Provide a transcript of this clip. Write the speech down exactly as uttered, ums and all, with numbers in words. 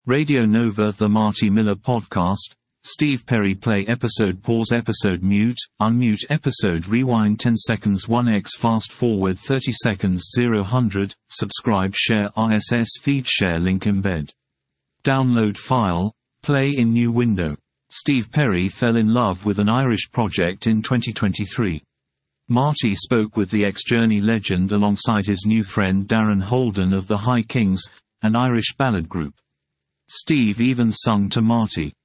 Radio Nova The Marty Miller Podcast, Steve Perry Play Episode Pause Episode Mute, Unmute Episode Rewind ten seconds one x Fast Forward thirty seconds zero one hundred, Subscribe Share R S S Feed Share Link Embed Download File, Play in New Window. Steve Perry fell in love with an Irish project in twenty twenty-three. Marty spoke with the ex-Journey legend alongside his new friend Darren Holden of the High Kings, an Irish ballad group. Steve even sung to Marty.